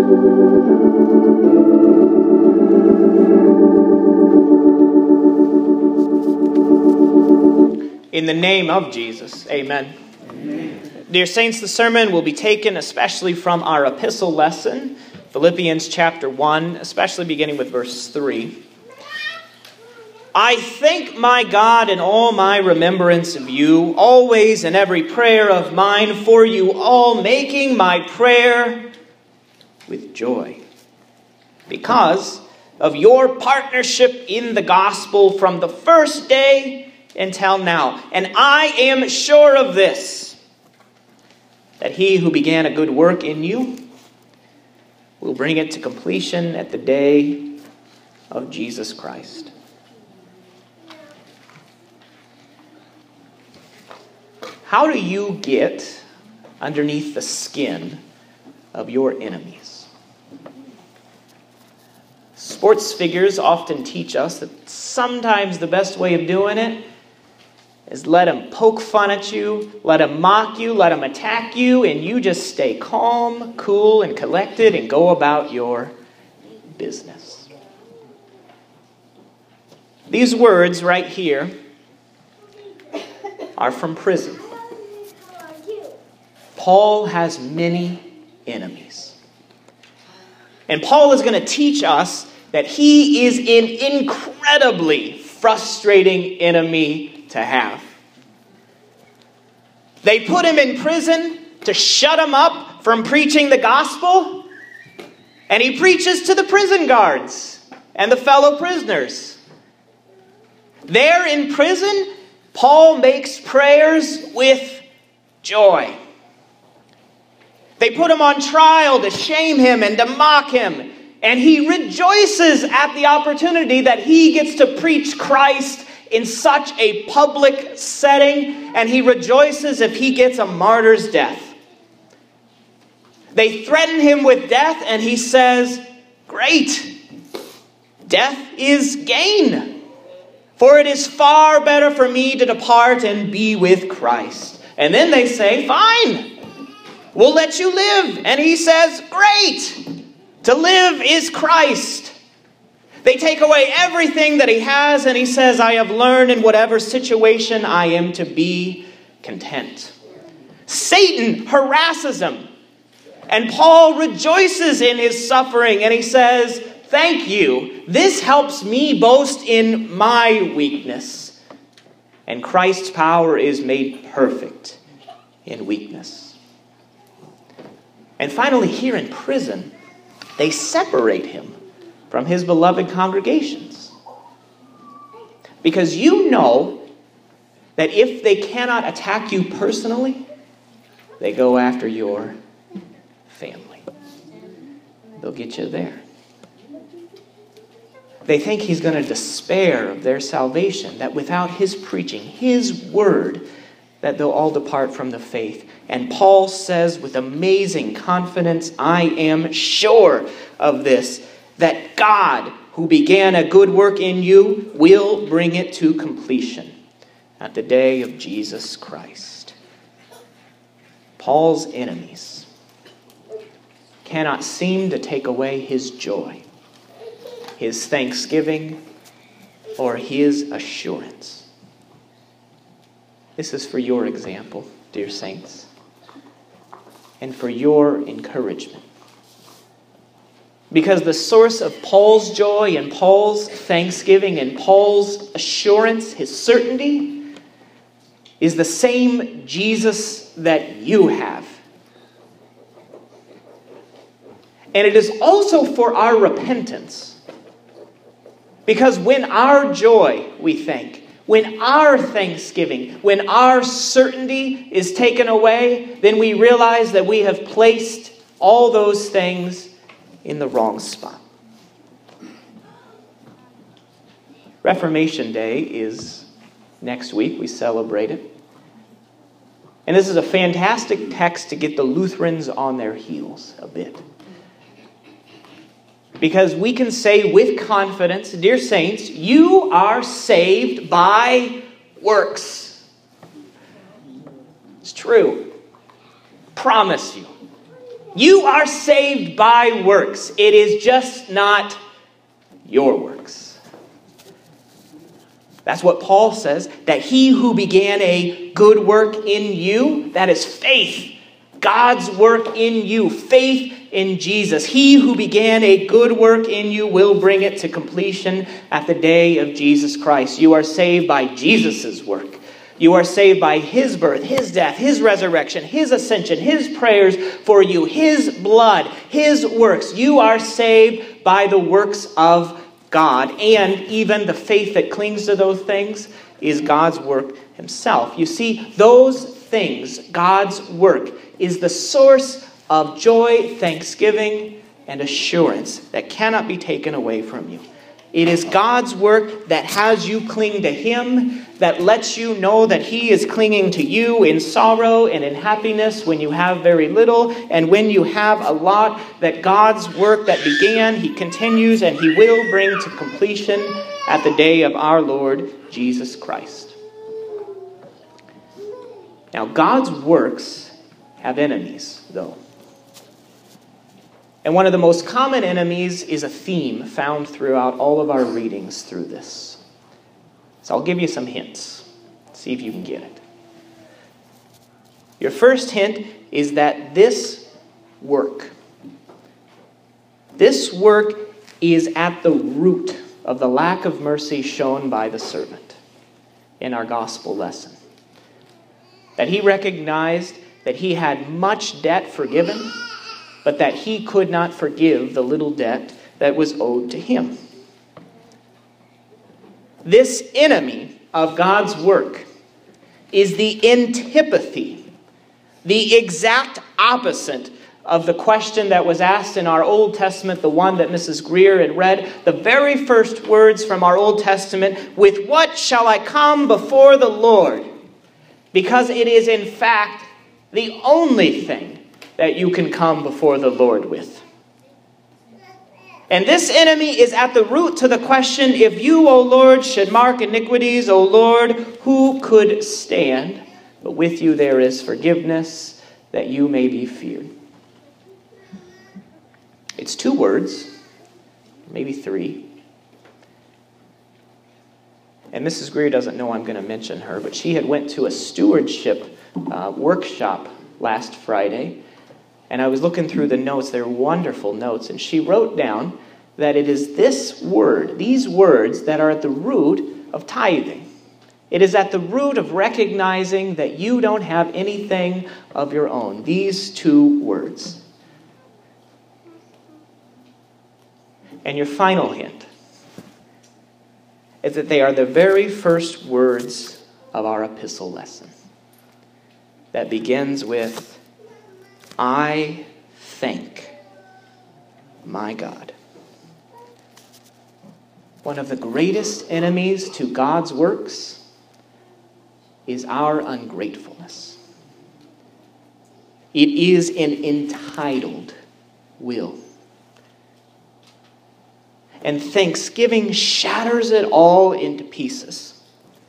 In the name of Jesus, amen. Dear saints, the sermon will be taken especially from our epistle lesson, Philippians chapter 1, especially beginning with verse 3. I thank my God in all my remembrance of you, always in every prayer of mine for you all, making my prayer with joy, because of your partnership in the gospel from the first day until now. And I am sure of this, that he who began a good work in you will bring it to completion at the day of Jesus Christ. How do you get underneath the skin of your enemies? Sports figures often teach us that sometimes the best way of doing it is let them poke fun at you, let them mock you, let them attack you, and you just stay calm, cool, and collected and go about your business. These words right here are from prison. Paul has many enemies. And Paul is going to teach us that he is an incredibly frustrating enemy to have. They put him in prison to shut him up from preaching the gospel, and he preaches to the prison guards and the fellow prisoners. There in prison, Paul makes prayers with joy. They put him on trial to shame him and to mock him, and he rejoices at the opportunity that he gets to preach Christ in such a public setting, and he rejoices if he gets a martyr's death. They threaten him with death, and he says, great, death is gain, for it is far better for me to depart and be with Christ. And then they say, fine, we'll let you live. And he says, great, to live is Christ. They take away everything that he has, and he says, I have learned in whatever situation I am to be content. Satan harasses him, and Paul rejoices in his suffering, and he says, thank you. This helps me boast in my weakness, and Christ's power is made perfect in weakness. And finally, here in prison, they separate him from his beloved congregations. Because you know that if they cannot attack you personally, they go after your family. They'll get you there. They think he's going to despair of their salvation, that without his preaching, his word, that they'll all depart from the faith. And Paul says with amazing confidence, I am sure of this, that God, who began a good work in you, will bring it to completion at the day of Jesus Christ. Paul's enemies cannot seem to take away his joy, his thanksgiving, or his assurance. This is for your example, dear saints, and for your encouragement. Because the source of Paul's joy and Paul's thanksgiving and Paul's assurance, his certainty, is the same Jesus that you have. And it is also for our repentance. Because when our joy, we think, when our thanksgiving, when our certainty is taken away, then we realize that we have placed all those things in the wrong spot. Reformation Day is next week. We celebrate it. And this is a fantastic text to get the Lutherans on their heels a bit. Because we can say with confidence, dear saints, you are saved by works. It's true. Promise you. You are saved by works. It is just not your works. That's what Paul says, that he who began a good work in you, that is faith. God's work in you, faith in Jesus. He who began a good work in you will bring it to completion at the day of Jesus Christ. You are saved by Jesus' work. You are saved by his birth, his death, his resurrection, his ascension, his prayers for you, his blood, his works. You are saved by the works of God. And even the faith that clings to those things is God's work himself. You see, those things, God's work, is the source of joy, thanksgiving, and assurance that cannot be taken away from you. It is God's work that has you cling to him, that lets you know that he is clinging to you in sorrow and in happiness when you have very little, and when you have a lot, that God's work that began, he continues and he will bring to completion at the day of our Lord Jesus Christ. Now, God's works have enemies, though. And one of the most common enemies is a theme found throughout all of our readings through this. So I'll give you some hints. See if you can get it. Your first hint is that this work is at the root of the lack of mercy shown by the servant in our gospel lesson. That he recognized that he had much debt forgiven, but that he could not forgive the little debt that was owed to him. This enemy of God's work is the antipathy, the exact opposite of the question that was asked in our Old Testament, the one that Mrs. Greer had read, the very first words from our Old Testament, "With what shall I come before the Lord?" Because it is in fact the only thing that you can come before the Lord with. And this enemy is at the root to the question, if you, O Lord, should mark iniquities, O Lord, who could stand? But with you there is forgiveness, that you may be feared. It's 2 words, maybe 3. And Mrs. Greer doesn't know I'm going to mention her, but she had went to a stewardship workshop last Friday. And I was looking through the notes. They're wonderful notes. And she wrote down that it is these words that are at the root of tithing. It is at the root of recognizing that you don't have anything of your own. These 2 words. And your final hint is that they are the very first words of our epistle lesson. That begins with, I thank my God. One of the greatest enemies to God's works is our ungratefulness. It is an entitled will. And thanksgiving shatters it all into pieces.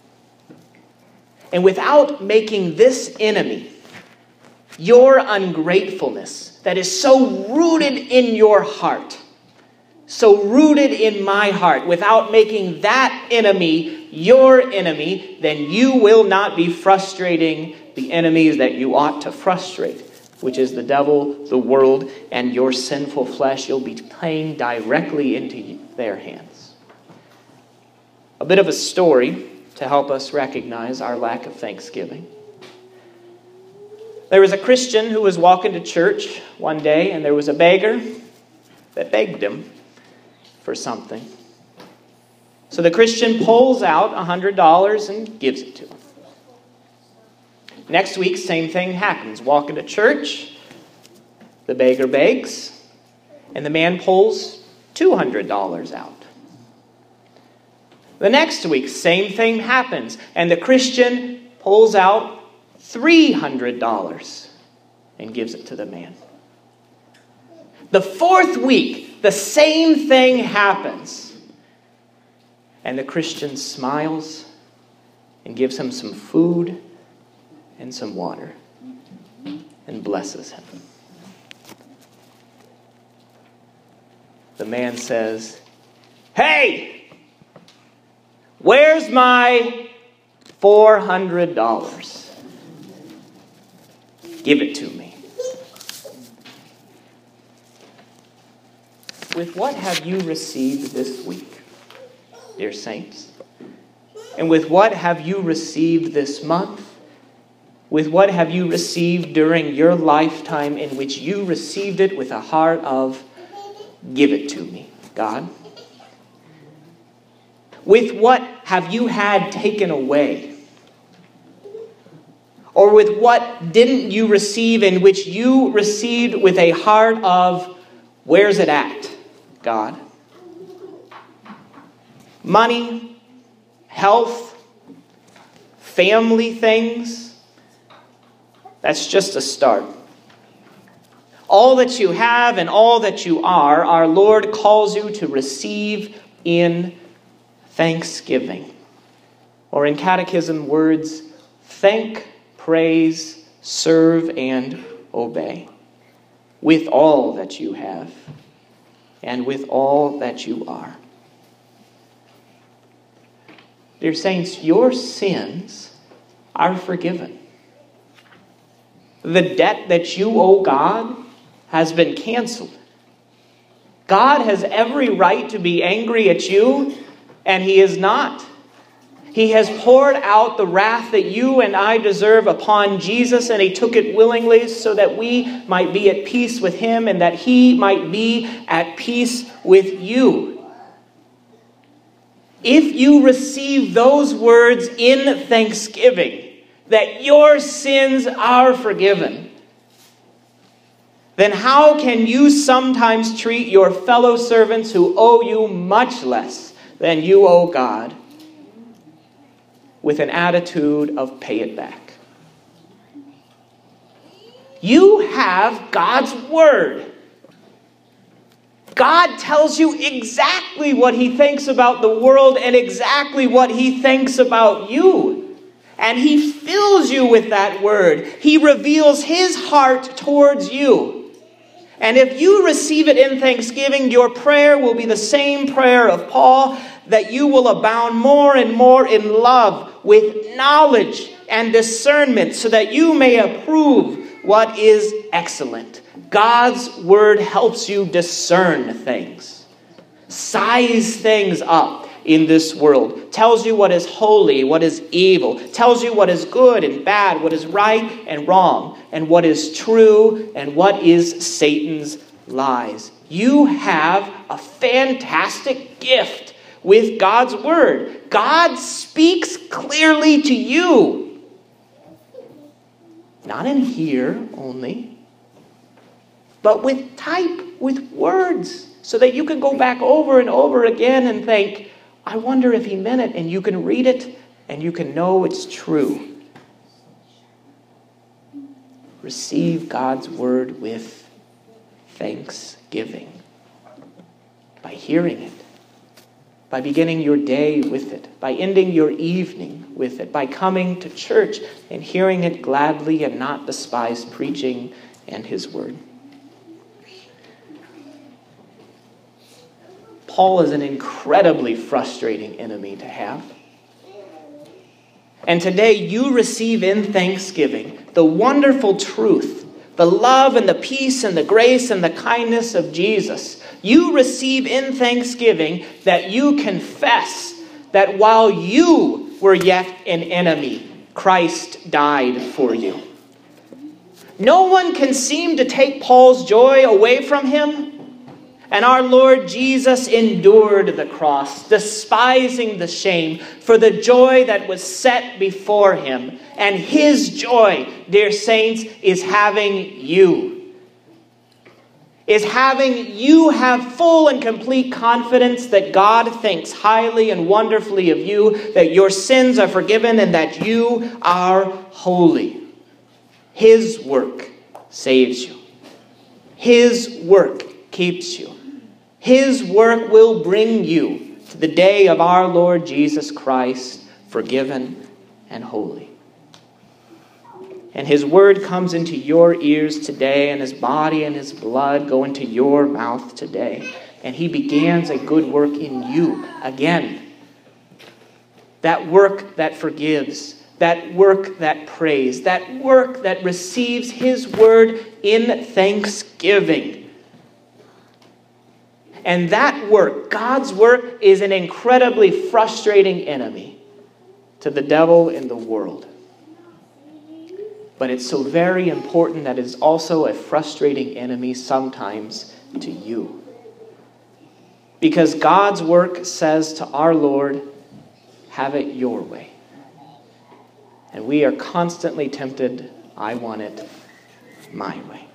And without making this enemy, your ungratefulness that is so rooted in your heart, so rooted in my heart, without making that enemy your enemy, then you will not be frustrating the enemies that you ought to frustrate, which is the devil, the world, and your sinful flesh. You'll be playing directly into their hands. A bit of a story to help us recognize our lack of thanksgiving. There was a Christian who was walking to church one day, and there was a beggar that begged him for something. So the Christian pulls out $100 and gives it to him. Next week, same thing happens. Walking to church, the beggar begs, and the man pulls $200 out. The next week, same thing happens, and the Christian pulls out $300 and gives it to the man. The 4th week, the same thing happens, and the Christian smiles and gives him some food and some water and blesses him. the man says, "Hey, where's my $400? Give it to me." With what have you received this week, dear saints? And with what have you received this month? With what have you received during your lifetime in which you received it with a heart of, "Give it to me, God"? With what have you had taken away? Or with what didn't you receive in which you received with a heart of, "Where's it at, God"? Money, health, family things. That's just a start. All that you have and all that you are, our Lord calls you to receive in thanksgiving. Or in catechism words, thank, praise, serve, and obey. With all that you have and with all that you are. Dear saints, your sins are forgiven. The debt that you owe God has been canceled. God has every right to be angry at you, and He is not. He has poured out the wrath that you and I deserve upon Jesus, and He took it willingly so that we might be at peace with Him and that He might be at peace with you. If you receive those words in thanksgiving, that your sins are forgiven, then how can you sometimes treat your fellow servants who owe you much less than you owe God with an attitude of pay it back? You have God's word. God tells you exactly what He thinks about the world and exactly what He thinks about you. And He fills you with that word. He reveals His heart towards you. And if you receive it in thanksgiving, your prayer will be the same prayer of Paul, that you will abound more and more in love with knowledge and discernment, so that you may approve what is excellent. God's word helps you discern things, size things up in this world, tells you what is holy, what is evil, tells you what is good and bad, what is right and wrong, and what is true and what is Satan's lies. You have a fantastic gift with God's word. God speaks clearly to you. Not in here only, but with type, with words, so that you can go back over and over again and think, I wonder if He meant it, and you can read it and you can know it's true. Receive God's word with thanksgiving. By hearing it, by beginning your day with it, by ending your evening with it, by coming to church and hearing it gladly and not despise preaching and His word. Paul is an incredibly frustrating enemy to have. And today you receive in thanksgiving the wonderful truth, the love and the peace and the grace and the kindness of Jesus. You receive in thanksgiving that you confess that while you were yet an enemy, Christ died for you. No one can seem to take Paul's joy away from him. And our Lord Jesus endured the cross, despising the shame, for the joy that was set before Him. And His joy, dear saints, is having you. Is having you have full and complete confidence that God thinks highly and wonderfully of you, that your sins are forgiven, and that you are holy. His work saves you. His work keeps you. His work will bring you to the day of our Lord Jesus Christ, forgiven and holy. And His word comes into your ears today, and His body and His blood go into your mouth today. and he begins a good work in you again. That work that forgives, that work that prays, that work that receives his word in thanksgiving. And that work, God's work, is an incredibly frustrating enemy to the devil in the world. But it's so very important that it's also a frustrating enemy sometimes to you. Because God's work says to our Lord, have it your way. And we are constantly tempted, I want it my way.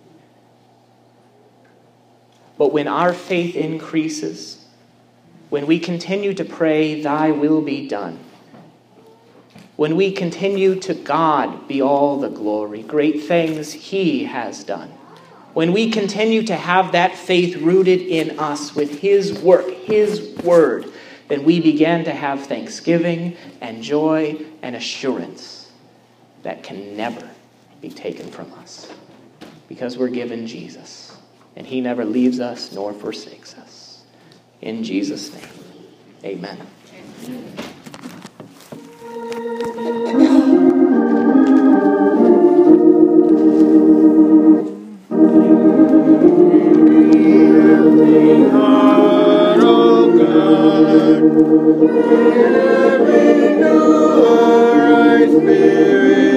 But when our faith increases, when we continue to pray, thy will be done, when we continue to God be all the glory, great things he has done, when we continue to have that faith rooted in us with his work, his word, then we begin to have thanksgiving and joy and assurance that can never be taken from us, because we're given Jesus, and he never leaves us nor forsakes us. In Jesus' name, amen. Spirit.